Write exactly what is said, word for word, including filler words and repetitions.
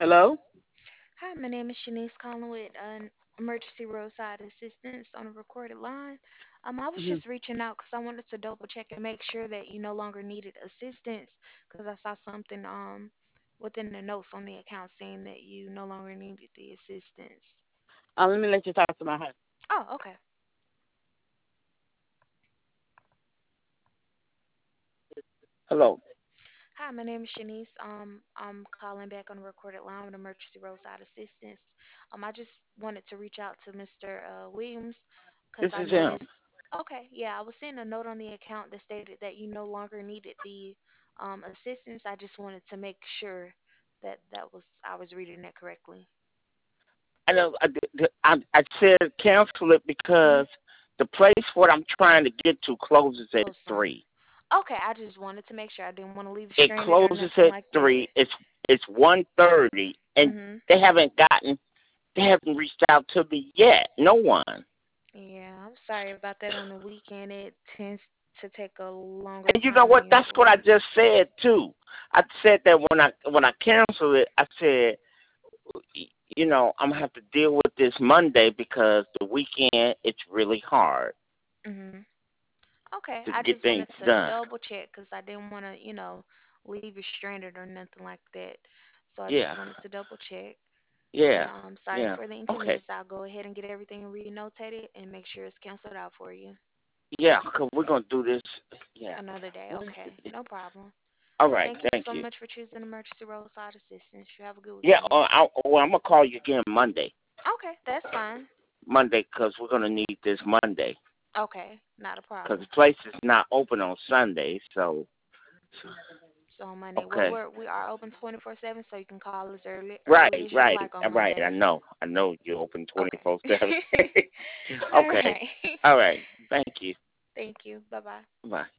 Hello? Hi, my name is Shanice calling with an emergency roadside assistance on a recorded line. Um, I was Hmm. just reaching out because I wanted to double check and make sure that you no longer needed assistance because I saw something um within the notes on the account saying that you no longer needed the assistance. Uh, let me let you talk to my husband. Oh, okay. Hello. Hi, my name is Shanice. Um, I'm calling back on a recorded line with emergency roadside assistance. Um, I just wanted to reach out to mister Uh, Williams This because I is him. noticed. Okay, yeah, I was seeing a note on the account that stated that you no longer needed the um, assistance. I just wanted to make sure that that was I was reading that correctly. I know. I, I, I said cancel it Mm-hmm. because the place what I'm trying to get to closes at Close soon. three. Okay, I just wanted to make sure I didn't want to leave you It stranded or closes nothing at like that. three. It's it's one thirty, and Mm-hmm. they haven't gotten. They haven't reached out to me yet. No one. Yeah, I'm sorry about that. On the weekend, it tends to take a longer And you know time than what? That's what I usual. just said too. I said that when I when I canceled it, I said, you know, I'm gonna have to deal with this Monday because the weekend it's really hard Hmm. Okay, to I get just things wanted to done. double check because I didn't want to, you know, leave you stranded or nothing like that. So I just Yeah, wanted to double check. But yeah, um, sorry yeah. for the Okay, inconvenience. I'll go ahead and get everything renotated and make sure it's canceled out for you yeah. Cause we're gonna do this. Yeah. another day. Okay, no problem. All Well, right. thank you Thank so you. much for choosing emergency roadside assistance. You have a good Yeah. weekend. Uh, I, well, I'm gonna call you again Monday. Okay, that's fine. Monday, cause we're gonna need this Monday. Okay, not a Cause the problem. place is not open on Sunday. So, So on Monday, well, okay. we're we are open twenty-four seven, so you can call us early early Right, as you right, like on uh, right. I Monday. know. I know you're open twenty four seven. Okay. All Okay. right. All right. Thank you. Thank you. Bye bye. Bye.